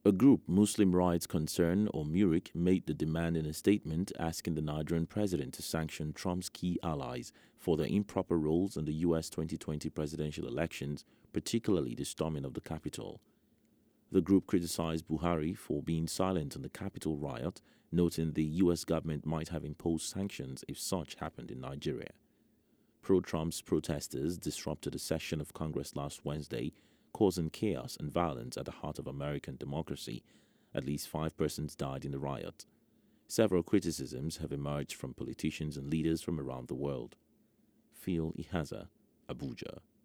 A group, Muslim Rights Concern or MURIC, made the demand in a statement asking the Nigerian president to sanction Trump's key allies for their improper roles in the U.S. 2020 presidential elections, particularly the storming of the Capitol. The group criticized Buhari for being silent on the Capitol riot, noting the U.S. government might have imposed sanctions if such happened in Nigeria. Pro-Trump's protesters disrupted a session of Congress last Wednesday, causing chaos and violence at the heart of American democracy. At least 5 persons died in the riot. Several criticisms have emerged from politicians and leaders from around the world. Phil Ihaza, Abuja.